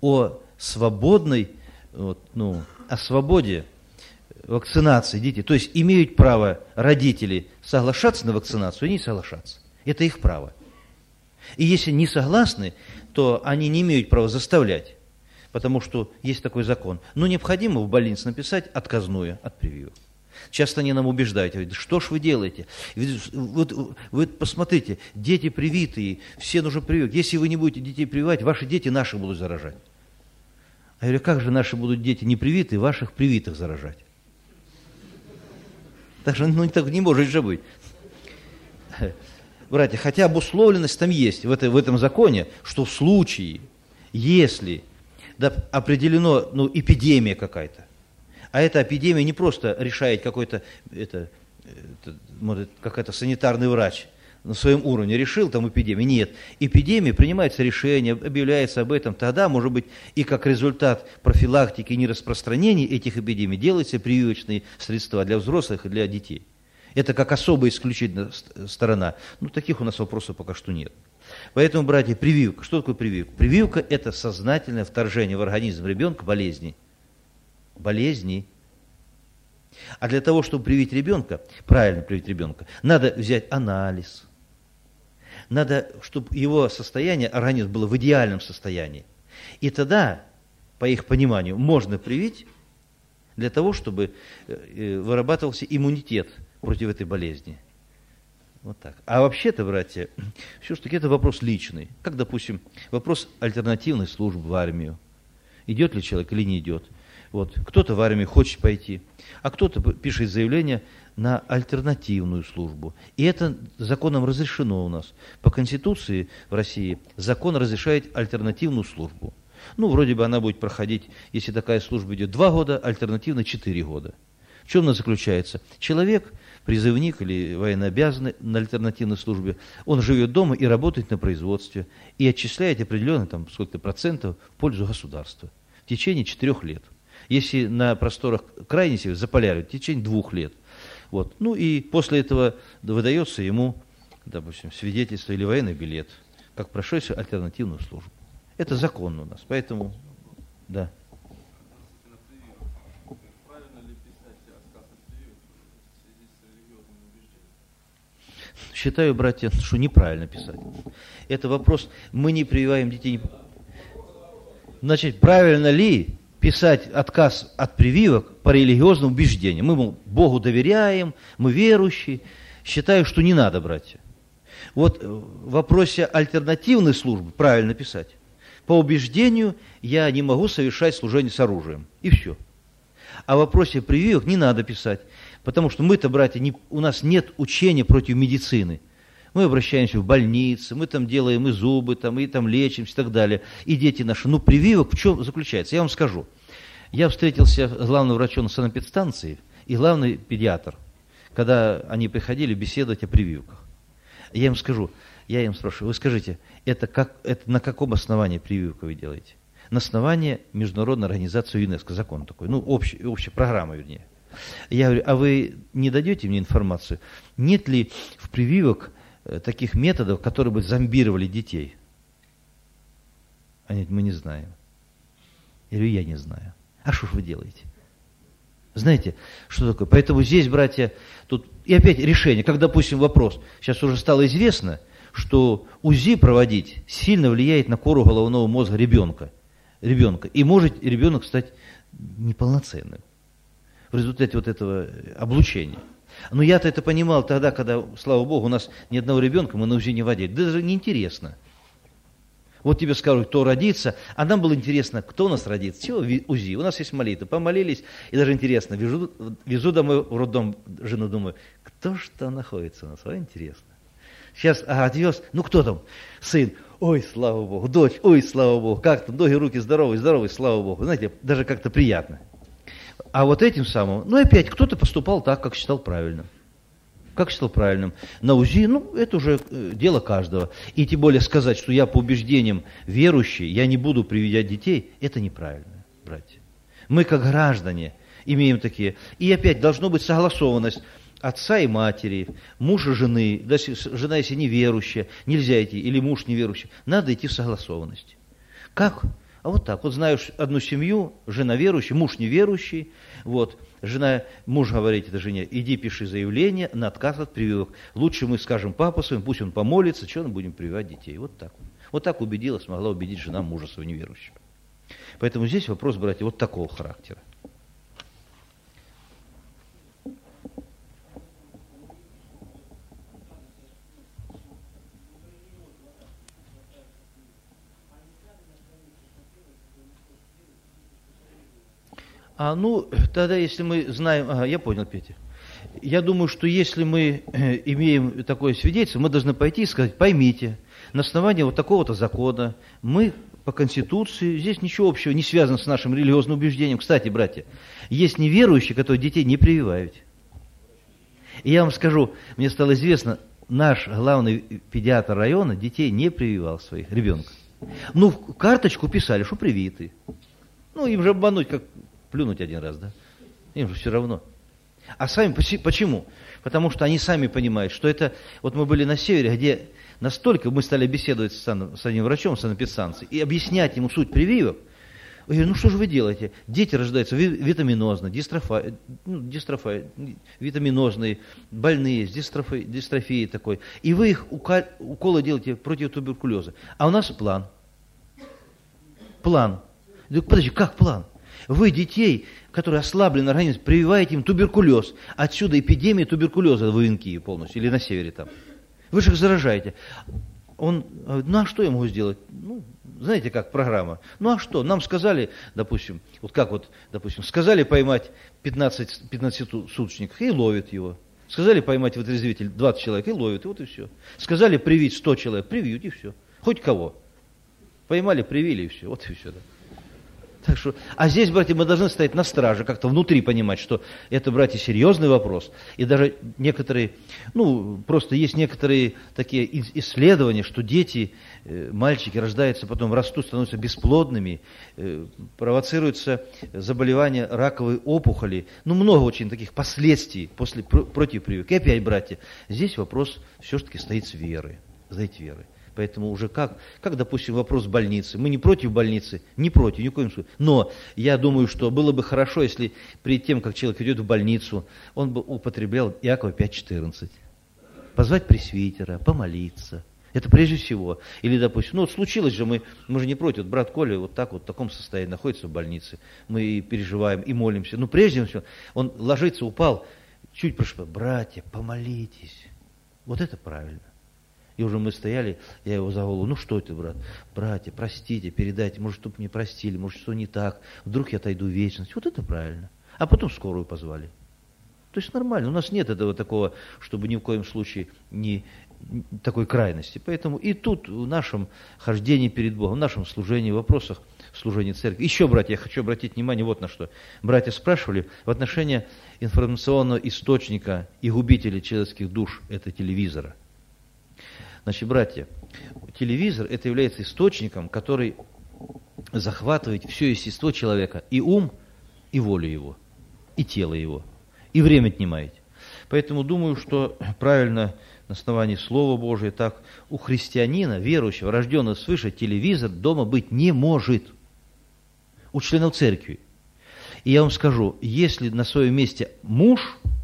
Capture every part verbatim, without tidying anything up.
о свободной, вот, ну, о свободе вакцинации детей. То есть имеют право родители соглашаться на вакцинацию и не соглашаться. Это их право. И если не согласны, то они не имеют права заставлять, потому что есть такой закон. Но необходимо в больнице написать отказную от прививок. Часто они нам убеждают, говорят, что ж вы делаете? Вот, вы посмотрите, дети привитые, все нужны прививки. Если вы не будете детей прививать, ваши дети наших будут заражать. А я говорю, как же наши будут дети не привитые, ваших привитых заражать? Так что ну, так не может же быть. Братья, хотя обусловленность там есть, в, это, в этом законе, что в случае, если да, определено ну, эпидемия какая-то, а эта эпидемия не просто решает какой-то, это, это, может, какой-то санитарный врач на своем уровне решил там эпидемию. Нет, эпидемия, принимается решение, объявляется об этом, тогда, может быть, и как результат профилактики и нераспространения этих эпидемий делаются прививочные средства для взрослых и для детей. Это как особая исключительная сторона. Ну, таких у нас вопросов пока что нет. Поэтому, братья, прививка. Что такое прививка? Прививка – это сознательное вторжение в организм ребенка болезни. Болезни. А для того, чтобы привить ребенка, правильно привить ребенка, надо взять анализ. Надо, чтобы его состояние, организм было в идеальном состоянии. И тогда, по их пониманию, можно привить для того, чтобы вырабатывался иммунитет против этой болезни. Вот так. А вообще-то, братья, все-таки это вопрос личный. Как, допустим, вопрос альтернативной службы в армию. Идет ли человек или не идет. Вот. Кто-то в армию хочет пойти, а кто-то пишет заявление на альтернативную службу. И это законом разрешено у нас. По Конституции в России закон разрешает альтернативную службу. Ну, вроде бы она будет проходить, если такая служба идет два года, альтернативно четыре года. В чем она заключается? Человек, призывник или военнообязанный на альтернативной службе, он живет дома и работает на производстве, и отчисляет определенно там, сколько-то процентов в пользу государства в течение четырех лет. Если на просторах крайней севера, за полярью, в течение двух лет. Вот. Ну и после этого выдается ему, допустим, свидетельство или военный билет, как прошедший альтернативную службу. Это закон у нас, поэтому, да. Считаю, братья, что неправильно писать. Это вопрос, мы не прививаем детей. Значит, правильно ли писать отказ от прививок по религиозным убеждениям? Мы, мол, Богу доверяем, мы верующие. Считаю, что не надо, братья. Вот в вопросе альтернативной службы правильно писать. По убеждению я не могу совершать служение с оружием. И все. А в вопросе прививок не надо писать. Потому что мы-то, братья, не, у нас нет учения против медицины. Мы обращаемся в больницы, мы там делаем и зубы, там, и там лечимся и так далее. И дети наши. Ну, прививок в чем заключается? Я вам скажу. Я встретился с главным врачом санэпидстанции и главный педиатр, когда они приходили беседовать о прививках. Я им скажу, я им спрашиваю, вы скажите, это, как, это на каком основании прививку вы делаете? На основании Международной организации ЮНЕСКО, закон такой, ну, общая, общая программа, вернее. Я говорю, а вы не дадете мне информацию, нет ли в прививок таких методов, которые бы зомбировали детей? Они говорят, мы не знаем. Я говорю, я не знаю. А что ж вы делаете? Знаете, что такое? Поэтому здесь, братья, тут и опять решение, как, допустим, вопрос, сейчас уже стало известно, что УЗИ проводить сильно влияет на кору головного мозга ребенка, ребенка и может ребенок стать неполноценным в результате вот этого облучения. Но я-то это понимал тогда, когда, слава Богу, у нас ни одного ребенка мы на УЗИ не водили. Даже неинтересно. Вот тебе скажут, кто родится, а нам было интересно, кто у нас родится. Чего УЗИ? У нас есть молитва. Помолились, и даже интересно, везу, везу домой в роддом жену, думаю, кто ж там находится у нас? А, интересно. Сейчас ага, отвез, ну кто там? Сын, ой, слава Богу, дочь, ой, слава Богу, как там, ноги, руки здоровые, здоровые, слава Богу. Знаете, даже как-то приятно. А вот этим самым, ну опять, кто-то поступал так, как считал правильным. Как считал правильным. На УЗИ, ну, это уже дело каждого. И тем более сказать, что я по убеждениям верующий, я не буду прививать детей, это неправильно, братья. Мы, как граждане, имеем такие. И опять, должна быть согласованность отца и матери, мужа и жены. Жена, если неверующая, нельзя идти, или муж неверующий. Надо идти в согласованность. Как А вот так. Вот знаешь одну семью, жена верующая, муж неверующий. Вот. Жена, муж говорит этой жене, иди пиши заявление на отказ от прививок. Лучше мы скажем папа своим, пусть он помолится, что мы будем прививать детей. Вот так. Вот так убедила, смогла убедить жена мужа своего неверующего. Поэтому здесь вопрос, братья, вот такого характера. А, ну, тогда, если мы знаем... Ага, я понял, Петя. Я думаю, что если мы имеем такое свидетельство, мы должны пойти и сказать, поймите, на основании вот такого-то закона мы по Конституции, здесь ничего общего не связано с нашим религиозным убеждением. Кстати, братья, есть неверующие, которые детей не прививают. И я вам скажу, мне стало известно, наш главный педиатр района детей не прививал своих, ребенка. Ну, в карточку писали, что привиты. Ну, им же обмануть, как плюнуть один раз, да? Им же все равно. А сами почему? Потому что они сами понимают, что это... Вот мы были на севере, где настолько мы стали беседовать с, с одним врачом, санэпидстанцией, и объяснять ему суть прививок. Я говорю, ну что же вы делаете? Дети рождаются витаминозно, дистрофа, ну, дистрофа, витаминозные, больные, с дистрофией, дистрофией такой. И вы их уколы делаете против туберкулеза. А у нас план. План. Я говорю, подожди, как план? Вы детей, которые ослаблены организм, прививаете им туберкулез. Отсюда эпидемия туберкулеза в Ивенкии полностью, или на севере там. Вы же их заражаете. Он, ну а что я могу сделать? Ну, знаете, как программа. Ну а что? Нам сказали, допустим, вот как вот, допустим, сказали поймать пятнадцать, пятнадцать суточников и ловят его. Сказали поймать вытрезвитель двадцать человек и ловят, и вот и все. Сказали привить сто человек, привьют и все. Хоть кого. Поймали, привили и все. Вот и все, да. Так что, а здесь, братья, мы должны стоять на страже, как-то внутри понимать, что это, братья, серьезный вопрос. И даже некоторые, ну, просто есть некоторые такие исследования, что дети, мальчики рождаются, потом растут, становятся бесплодными, провоцируются заболевания раковой опухоли. Ну, много очень таких последствий после, против прививок. И опять, братья, здесь вопрос все-таки стоит с верой, стоит верой. Поэтому уже как, как, допустим, вопрос больницы. Мы не против больницы, не против, ни в коем случае. Но я думаю, что было бы хорошо, если перед тем, как человек идет в больницу, он бы употреблял Иакова пять четырнадцать. Позвать пресвитера, помолиться. Это прежде всего. Или, допустим, ну вот случилось же, мы, мы же не против, вот брат Коля вот так вот в таком состоянии находится в больнице. Мы и переживаем, и молимся. Но прежде всего, он ложится, упал, чуть прошло, братья, помолитесь. Вот это правильно. И уже мы стояли, я его за голову, ну что это, брат? Братья, простите, передайте, может, чтобы мне простили, может, что не так, вдруг я отойду в вечность. Вот это правильно. А потом скорую позвали. То есть нормально. У нас нет этого такого, чтобы ни в коем случае не такой крайности. Поэтому и тут в нашем хождении перед Богом, в нашем служении, в вопросах служения церкви. Еще, братья, я хочу обратить внимание вот на что. Братья спрашивали в отношении информационного источника и губителя человеческих душ, это телевизора. Значит, братья, телевизор это является источником, который захватывает все естество человека, и ум, и волю его, и тело его, и время отнимает. Поэтому думаю, что правильно на основании Слова Божия, так у христианина, верующего, рожденного свыше, телевизор дома быть не может. У членов церкви. И я вам скажу, если на своем месте муж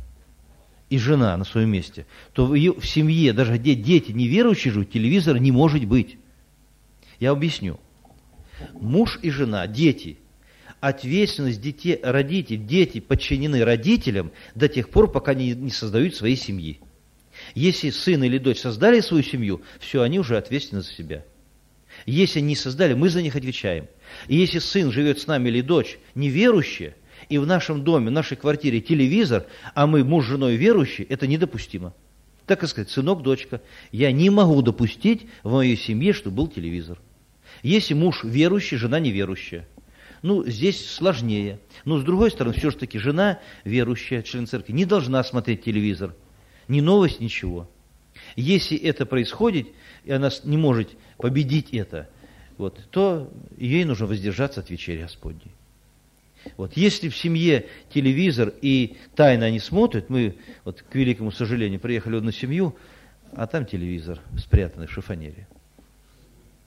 и жена на своем месте, то в, ее, в семье, даже где дети неверующие живут, телевизора не может быть. Я объясню. Муж и жена, дети, ответственность детей, родителей, дети подчинены родителям до тех пор, пока они не создают своей семьи. Если сын или дочь создали свою семью, все, они уже ответственны за себя. Если не создали, мы за них отвечаем. И если сын живет с нами или дочь неверующая, и в нашем доме, в нашей квартире телевизор, а мы муж с женой верующие, это недопустимо. Так сказать, сынок, дочка, я не могу допустить в моей семье, чтобы был телевизор. Если муж верующий, жена неверующая. Ну, здесь сложнее. Но с другой стороны, все же таки жена верующая, член церкви, не должна смотреть телевизор. Ни новость, ничего. Если это происходит, и она не может победить это, вот, то ей нужно воздержаться от вечери Господней. Вот, если в семье телевизор и тайно они смотрят, мы, вот, к великому сожалению, приехали в одну семью, а там телевизор спрятанный в шифонере.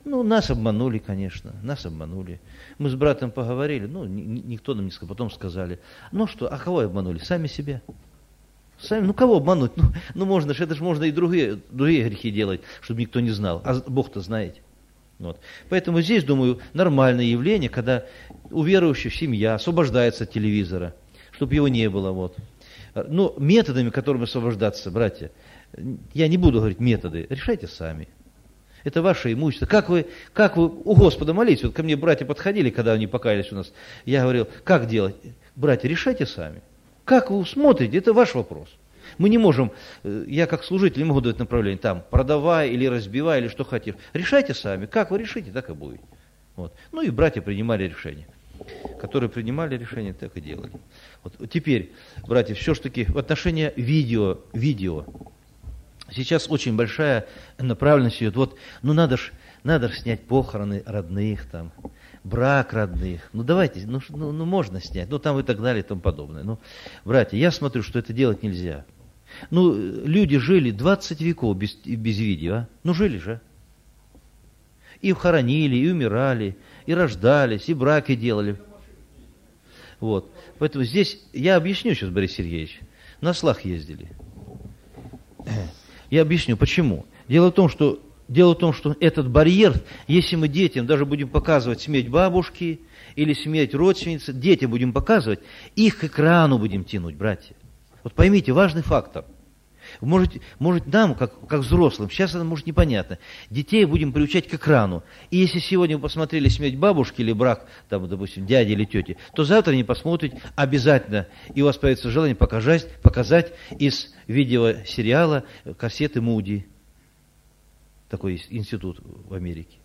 Ну, нас обманули, конечно, нас обманули. Мы с братом поговорили, ну, никто нам не сказал, потом сказали. Ну что, а кого обманули? Сами себя. Сами, ну, кого обмануть? Ну, ну можно же, это же можно и другие, другие грехи делать, чтобы никто не знал. А Бог-то знает. Вот. Поэтому здесь, думаю, нормальное явление, когда у верующих семья освобождается от телевизора, чтобы его не было. Вот. Но методами, которыми освобождаться, братья, я не буду говорить методы, решайте сами. Это ваше имущество. Как вы, как вы у Господа молитесь? Вот ко мне братья подходили, когда они покаялись у нас. Я говорил, как делать? Братья, решайте сами. Как вы смотрите, это ваш вопрос. Мы не можем, я как служитель не могу дать направление, там, продавай или разбивай, или что хотите. Решайте сами. Как вы решите, так и будет. Вот. Ну и братья принимали решения. Которые принимали решения, так и делали. Вот. Теперь, братья, все-таки в отношении видео, видео. Сейчас очень большая направленность идет. Вот, ну надо ж, надо ж снять похороны родных, там, брак родных. Ну давайте, ну, ну, ну можно снять, ну там и так далее и тому подобное. Ну, братья, я смотрю, что это делать нельзя. Ну, люди жили двадцать веков без, без видео, а? Ну жили же. И хоронили, и умирали, и рождались, и браки делали. Вот. Поэтому здесь, я объясню сейчас, Борис Сергеевич, на слах ездили. Я объясню, почему. Дело в том, что, дело в том, что этот барьер, если мы детям даже будем показывать смерть бабушки или смерть родственницы, детям будем показывать, их к экрану будем тянуть, братья. Вот поймите, важный фактор. Может, может нам, как, как взрослым, сейчас это может непонятно, детей будем приучать к экрану. И если сегодня вы посмотрели смерть бабушки или брак, там, допустим, дяди или тети, то завтра не посмотрите обязательно. И у вас появится желание показать, показать из видеосериала кассеты Муди. Такой институт в Америке.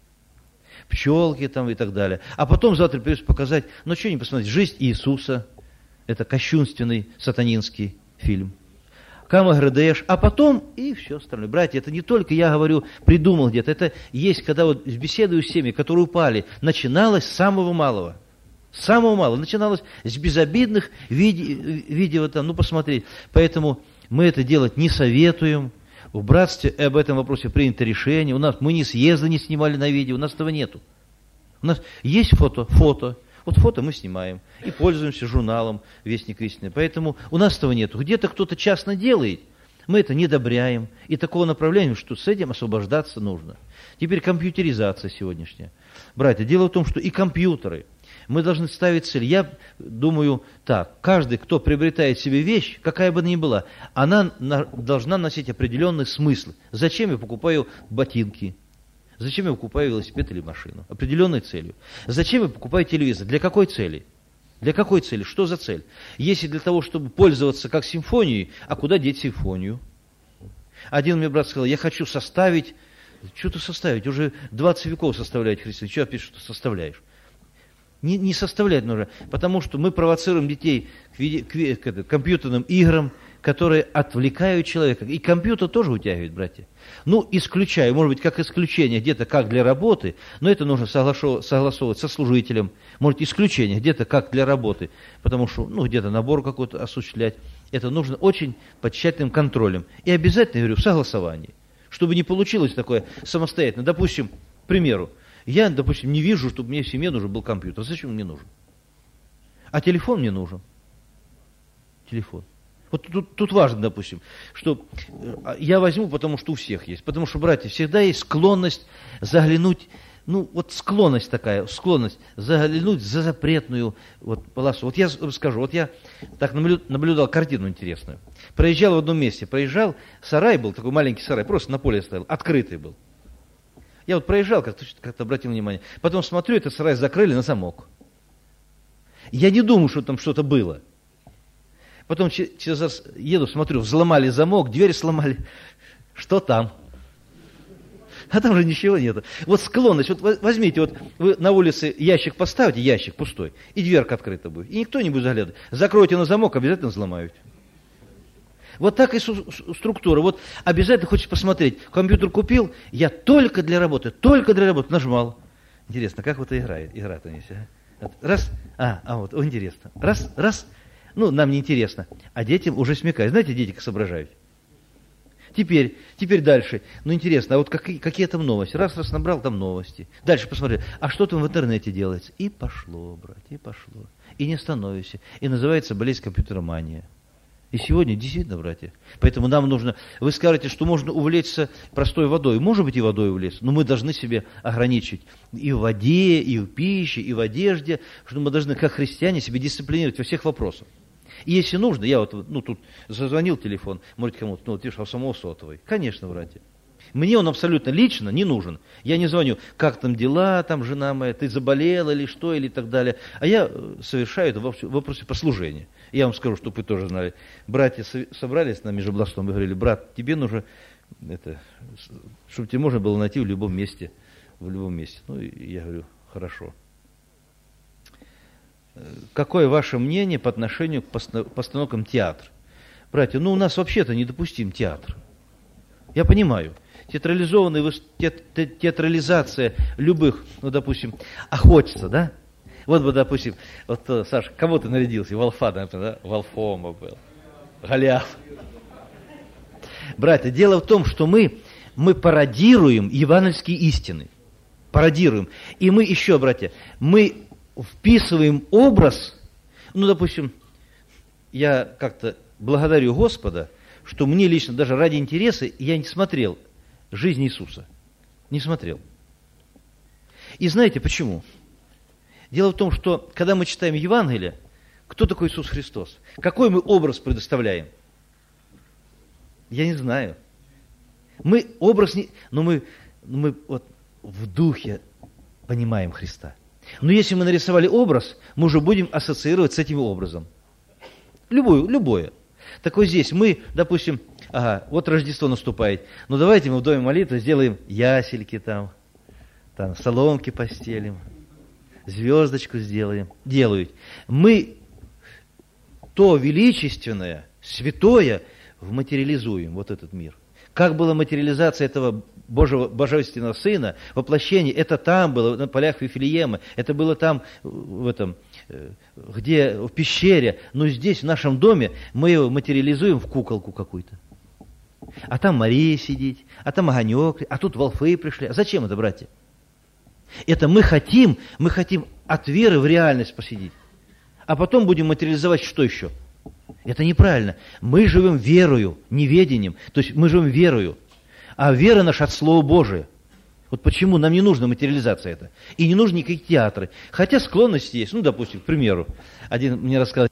Пчелки там и так далее. А потом завтра придется показать, ну что не посмотреть, «Жизнь Иисуса». Это кощунственный сатанинский фильм. Камаградеш, а потом и все остальное. Братья, это не только я говорю, придумал где-то, это есть, когда вот беседую с теми, которые упали, начиналось с самого малого. С самого малого. Начиналось с безобидных виде, видео, там, ну посмотреть. Поэтому мы это делать не советуем. В братстве об этом вопросе принято решение. У нас, мы ни съезда не снимали на видео, у нас этого нету. У нас есть фото, фото. Вот фото мы снимаем и пользуемся журналом «Вестник истины». Поэтому у нас этого нет. Где-то кто-то частно делает, мы это не одобряем. И такого направления, что с этим освобождаться нужно. Теперь компьютеризация сегодняшняя. Братья, дело в том, что и компьютеры, мы должны ставить цель. Я думаю так, каждый, кто приобретает себе вещь, какая бы она ни была, она должна носить определенный смысл. Зачем я покупаю ботинки? Зачем я покупаю велосипед или машину? Определенной целью. Зачем я покупаю телевизор? Для какой цели? Для какой цели? Что за цель? Если для того, чтобы пользоваться как симфонией, а куда деть симфонию? Один мне брат сказал, я хочу составить, что ты составить? Уже двадцать веков составляют христиане. Что опять что составляешь? Не, не составлять нужно, потому что мы провоцируем детей к, виде, к, к, к компьютерным играм, которые отвлекают человека. И компьютер тоже утягивает, братья. Ну, исключаю, может быть, как исключение, где-то как для работы, но это нужно согласовывать со служителем. Может, исключение, где-то как для работы, потому что, ну, где-то набор какой-то осуществлять. Это нужно очень под тщательным контролем. И обязательно, я говорю, в согласовании. Чтобы не получилось такое самостоятельно. Допустим, к примеру, я, допустим, не вижу, чтобы мне в семье нужен был компьютер. Зачем он мне нужен? А телефон мне нужен. Телефон. Вот тут, тут важно, допустим, что я возьму, потому что у всех есть. Потому что, братья, всегда есть склонность заглянуть, ну, вот склонность такая, склонность заглянуть за запретную вот полосу. Вот я скажу, вот я так наблюдал картину интересную. Проезжал в одном месте, проезжал, сарай был, такой маленький сарай, просто на поле стоял, открытый был. Я вот проезжал, как-то, как-то обратил внимание. Потом смотрю, этот сарай закрыли на замок. Я не думаю, что там что-то было. Потом через раз еду, смотрю, взломали замок, дверь сломали. Что там? А там же ничего нету. Вот склонность. Вот возьмите, вот вы на улице ящик поставите, ящик пустой, и дверка открыта будет. И никто не будет заглядывать. Закройте на замок, обязательно взломают. Вот так и структура. Вот обязательно хочешь посмотреть. Компьютер купил, я только для работы, только для работы нажимал. Интересно, как вот это играет? Игра-то не вся. Раз, а, а вот, о, интересно. Раз, раз. Ну, нам не интересно. А детям уже смекают. Знаете, дети как соображают? Теперь, теперь дальше. Ну, интересно, а вот какие, какие там новости? Раз, раз набрал, там новости. Дальше посмотри, а что там в интернете делается? И пошло, брат, и пошло. И не становишься. И называется болезнь компьютеромания. И сегодня действительно, братья. Поэтому нам нужно... Вы скажете, что можно увлечься простой водой. Может быть, и водой увлечься, но мы должны себе ограничить и в воде, и в пище, и в одежде, что мы должны, как христиане, себе дисциплинировать во всех вопросах. И если нужно, я вот, ну, тут зазвонил телефон, может, кому-то, ну, вот видишь, а у самого сотовый. Конечно, братья. Мне он абсолютно лично не нужен. Я не звоню, как там дела, там жена моя, ты заболела или что, или так далее. А я совершаю это в вопросе послужения. Я вам скажу, чтобы вы тоже знали. Братья собрались на межобластном и говорили, брат, тебе нужно, это, чтобы тебе можно было найти в любом месте. В любом месте. Ну, и я говорю, хорошо. Какое ваше мнение по отношению к постановкам театра? Братья, ну у нас вообще-то недопустим театр. Я понимаю. Театрализованная, театрализация любых, ну, допустим, охотится, да? Вот бы, допустим, вот, Саша, кого ты нарядился? Волфа, например, да? Волфома был. Голиаф. Братья, дело в том, что мы, мы пародируем евангельские истины. Пародируем. И мы еще, братья, мы вписываем образ, ну, допустим, я как-то благодарю Господа, что мне лично, даже ради интереса, я не смотрел жизнь Иисуса. Не смотрел. И знаете почему? Дело в том, что когда мы читаем Евангелие, кто такой Иисус Христос? Какой мы образ предоставляем? Я не знаю. Мы образ не... Но мы, мы вот в духе понимаем Христа. Но если мы нарисовали образ, мы уже будем ассоциировать с этим образом. Любую, любое. Так вот здесь мы, допустим, ага, вот Рождество наступает, ну давайте мы в доме молитвы сделаем ясельки там, там соломки постелим, звездочку сделаем. Делают. Мы то величественное, святое вматериализуем, вот этот мир. Как была материализация этого Божьего, Божественного Сына, воплощение, это там было, на полях Вифлеема, это было там, в этом, где, в пещере, но здесь, в нашем доме, мы его материализуем в куколку какую-то. А там Мария сидит, а там огонек, а тут волфы пришли. А зачем это, братья? Это мы хотим, мы хотим от веры в реальность посидеть. А потом будем материализовать что еще? Это неправильно. Мы живем верою, неведением. То есть мы живем верою. А вера наша от Слова Божия. Вот почему нам не нужна материализация это. И не нужны никакие театры. Хотя склонности есть. Ну, допустим, к примеру, один мне рассказал.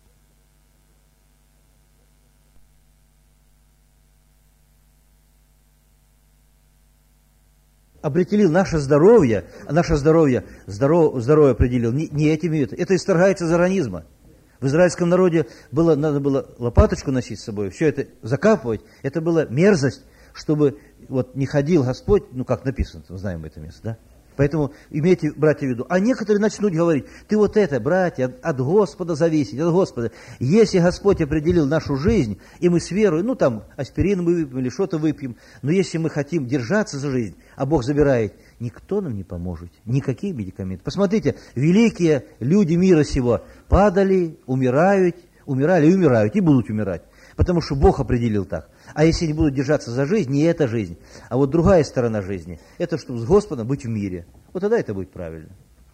Определил наше здоровье, наше здоровье, здоров, здоровье определил не, не этими, это, это исторгается из организма. В израильском народе было, надо было лопаточку носить с собой, все это закапывать, это была мерзость, чтобы вот не ходил Господь, ну как написано, мы знаем это место, да? Поэтому имейте, братья, в виду. А некоторые начнут говорить, ты вот это, братья, от, от Господа зависит, от Господа. Если Господь определил нашу жизнь, и мы с верой, ну там аспирин мы выпьем или что-то выпьем, но если мы хотим держаться за жизнь, а Бог забирает, никто нам не поможет, никакие медикаменты. Посмотрите, великие люди мира сего падали, умирают, умирали и умирают, и будут умирать. Потому что Бог определил так. А если они будут держаться за жизнь, не эта жизнь, а вот другая сторона жизни, это чтобы с Господом быть в мире. Вот тогда это будет правильно.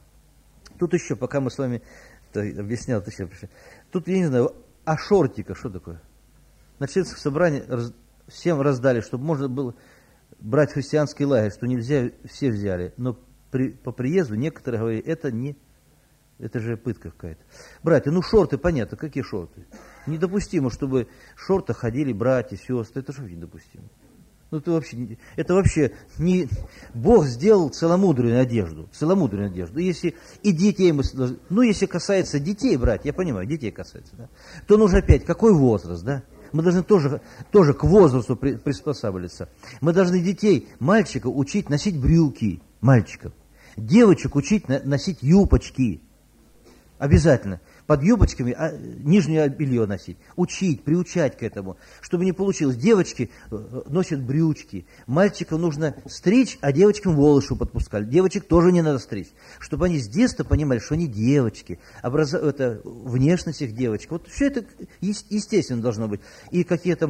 Тут еще, пока мы с вами объяснял, тут, еще, тут я не знаю, а шортика, что такое? На членском собрании раз, всем раздали, чтобы можно было брать христианский лагерь, что нельзя, все взяли. Но при, по приезду некоторые говорили, это не... Это же пытка какая-то. Братья, ну шорты, понятно, какие шорты? Недопустимо, чтобы в шортах ходили братья, сестры. Это же недопустимо. Ну это вообще, это вообще не... Бог сделал целомудренную одежду. Целомудренную одежду. Если и детей мы... Ну если касается детей, братья, я понимаю, детей касается, да, то нужно опять, какой возраст, да? Мы должны тоже, тоже к возрасту при, приспосабливаться. Мы должны детей, мальчиков учить носить брюки, мальчиков. Девочек учить носить юбочки. Обязательно. Под юбочками а, нижнее белье носить. Учить, приучать к этому. Чтобы не получилось. Девочки носят брючки. Мальчиков нужно стричь, а девочкам волосы подпускали. Девочек тоже не надо стричь. Чтобы они с детства понимали, что они девочки. Образ... это, внешность их девочек. Вот все это естественно должно быть. И какие там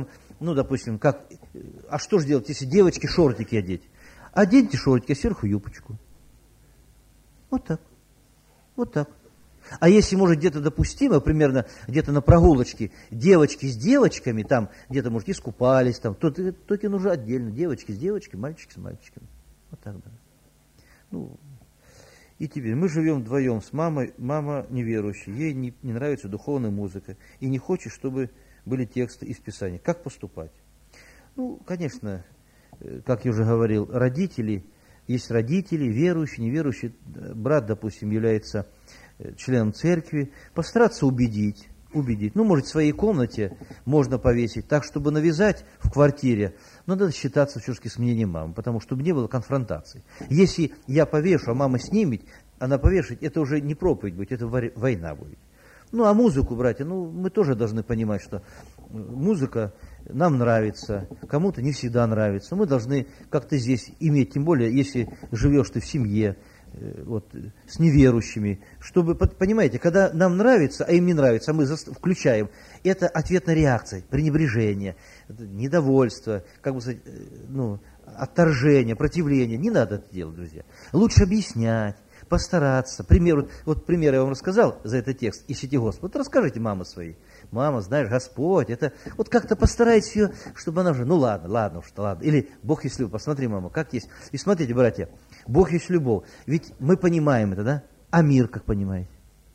ну, допустим, как, а что же делать, если девочке шортики одеть? Оденьте шортики, а сверху юбочку. Вот так. Вот так. А если, может, где-то допустимо, примерно где-то на прогулочке, девочки с девочками, там где-то, может, искупались, там, то только нужно отдельно. Девочки с девочками, мальчики с мальчиками. Вот так, да. Ну, и теперь мы живем вдвоем с мамой. Мама неверующая, ей не, не нравится духовная музыка и не хочет, чтобы были тексты из Писания. Как поступать? Ну, конечно, как я уже говорил, родители, есть родители, верующие, неверующие. Брат, допустим, является членом церкви. Постараться убедить, убедить. Ну, может, в своей комнате можно повесить так, чтобы навязать в квартире. Но надо считаться все-таки с мнением мамы, потому что чтобы не было конфронтации. Если я повешу, а мама снимет, она повешает, это уже не проповедь будет, это война будет. Ну, а музыку, братья, ну, мы тоже должны понимать, что музыка нам нравится, кому-то не всегда нравится. Мы должны как-то здесь иметь, тем более, если живешь ты в семье, вот, с неверующими, чтобы, понимаете, когда нам нравится, а им не нравится, а мы включаем, это ответная реакция, пренебрежение, недовольство, как бы сказать, ну, отторжение, противление. Не надо это делать, друзья. Лучше объяснять, постараться. Пример, вот, вот пример я вам рассказал за этот текст, ищите Господа. Вот расскажите мамы своей. Мама, знаешь, Господь, это вот как-то постарайтесь ее, чтобы она уже, ну ладно, ладно уж, ладно. Или Бог есть любовь, посмотри, мама, как есть. И смотрите, братья, Бог есть любовь. Ведь мы понимаем это, да? А мир как понимаете?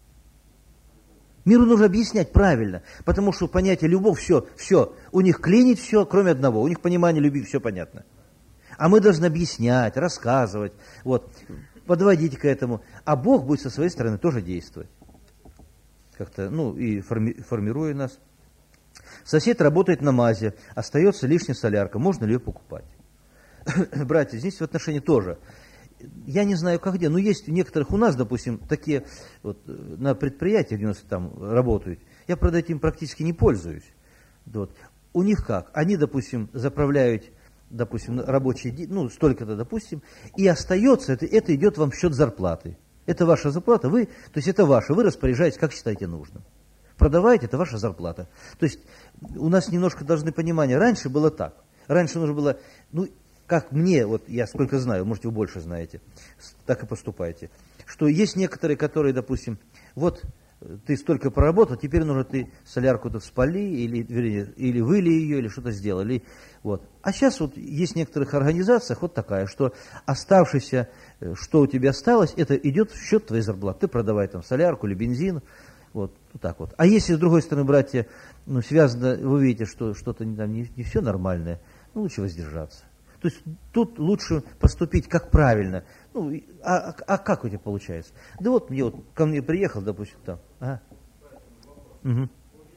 Миру нужно объяснять правильно, потому что понятие любовь, все, все, у них клинит все, кроме одного. У них понимание любви, все понятно. А мы должны объяснять, рассказывать, вот, подводить к этому. А Бог будет со своей стороны тоже действовать. Как-то, ну, и форми, формируя нас. Сосед работает на МАЗе, остается лишняя солярка, можно ли ее покупать? Братья, здесь в отношении тоже. Я не знаю, как где, но есть у некоторых у нас, допустим, такие вот на предприятиях, где у нас там работают, я, правда, этим практически не пользуюсь. Вот. У них как? Они, допустим, заправляют, допустим, рабочий день, ну, столько-то, допустим, и остается, это, это идет вам в счет зарплаты. Это ваша зарплата, вы, то есть это ваше, вы распоряжаетесь, как считаете нужным. Продаваете, это ваша зарплата. То есть у нас немножко должны понимание, раньше было так. Раньше нужно было, ну, как мне, вот я сколько знаю, может вы больше знаете, так и поступайте, что есть некоторые, которые, допустим, вот ты столько проработал, теперь нужно ты солярку-то спали, или, вернее, или выли ее, или что-то сделали. Вот. А сейчас вот есть в некоторых организациях вот такая, что оставшееся, что у тебя осталось, это идет в счет твоей зарплаты. Ты продавай там солярку или бензин, вот, вот так вот. А если с другой стороны, братья, ну, связано, вы видите, что что-то там не, не все нормальное, ну, лучше воздержаться. То есть тут лучше поступить как правильно. Ну, а, а как у тебя получается? Да вот мне вот ко мне приехал, допустим, там. Ага. Угу.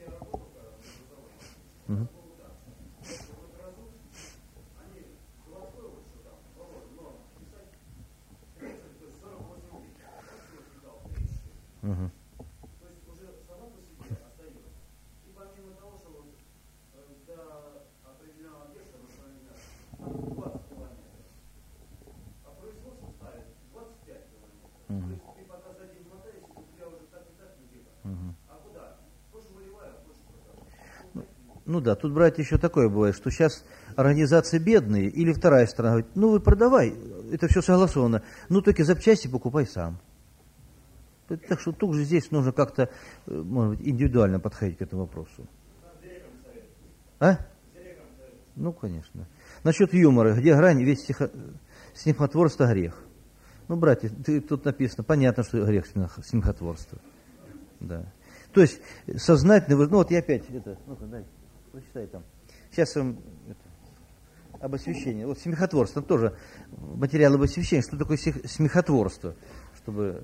Угу. Угу. Ну да, тут, братья, еще такое бывает, что сейчас организации бедные, или вторая сторона говорит, ну вы продавай, это все согласовано, ну только запчасти покупай сам. Так что тут же здесь нужно как-то, может быть, индивидуально подходить к этому вопросу. А? Ну, конечно. Насчет юмора, где грань, ведь стихо... смехотворство грех. Ну, братья, ты, тут написано, понятно, что грех смехотворство. Да. То есть, сознательно, ну вот я опять, это, ну-ка, дай, прочитай там. Сейчас вам это, об освящении. Вот смехотворство, там тоже материал об освящении. Что такое смехотворство? Чтобы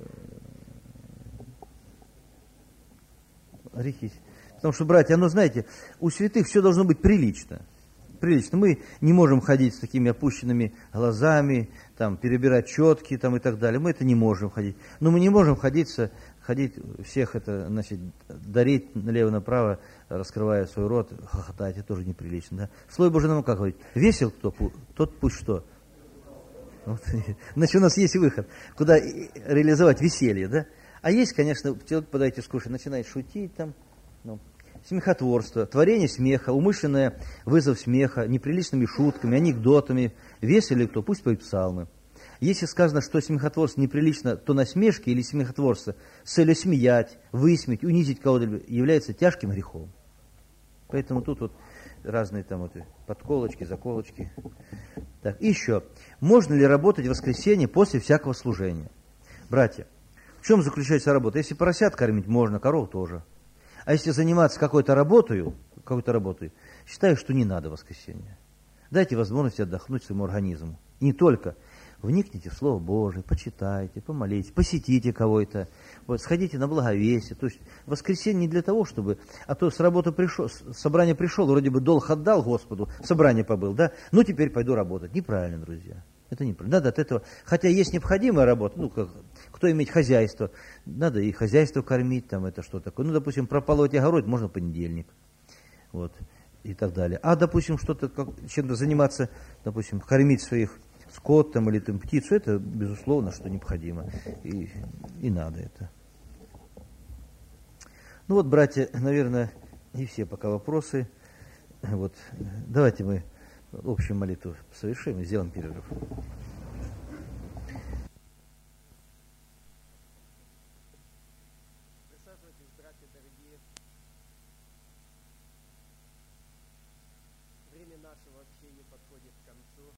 грехи. Потому что, братья, оно, знаете, у святых все должно быть прилично. Прилично. Мы не можем ходить с такими опущенными глазами, там, перебирать четки там, и так далее. Мы это не можем ходить. Но мы не можем ходить, ходить всех это, значит, дарить налево-направо, раскрывая свой рот, хохотать. Это тоже неприлично. Да? Слово Божие нам как говорит? Весел кто, тот пусть что? Вот. Значит, у нас есть выход, куда реализовать веселье. Да? А есть, конечно, человек подойти скушать, начинает шутить там. Ну, смехотворство, творение смеха, умышленный вызов смеха, неприличными шутками, анекдотами, весели кто, пусть поют псалмы. Если сказано, что смехотворство неприлично, то насмешки или смехотворство с целью смеять, высмеять, унизить кого-то является тяжким грехом. Поэтому тут вот разные там вот подколочки, заколочки. Так, и еще. Можно ли работать в воскресенье после всякого служения? Братья, в чем заключается работа? Если поросят кормить, можно, коров тоже. А если заниматься какой-то работой, какой-то работой, считаю, что не надо в воскресенье. Дайте возможность отдохнуть своему организму. И не только. Вникните в Слово Божие, почитайте, помолитесь, посетите кого-то, вот, сходите на благовестие. То есть воскресенье не для того, чтобы... А то с работы пришел, с собрания пришел, вроде бы долг отдал Господу, собрание побыл, да? Ну теперь пойду работать. Неправильно, друзья. Это неправильно. Надо от этого... Хотя есть необходимая работа, ну, как, кто имеет хозяйство, надо и хозяйство кормить, там это что такое. Ну, допустим, прополоть огород можно в понедельник. Вот, и так далее. А, допустим, что-то, как, чем-то заниматься, допустим, кормить своих скот там, или там, птицу, это, безусловно, что необходимо. И, и надо это. Ну вот, братья, наверное, не все пока вопросы. Вот, давайте мы общую молитву совершим и сделаем перерыв. Присаживайтесь, братья дорогие. Время нашего общения подходит к концу.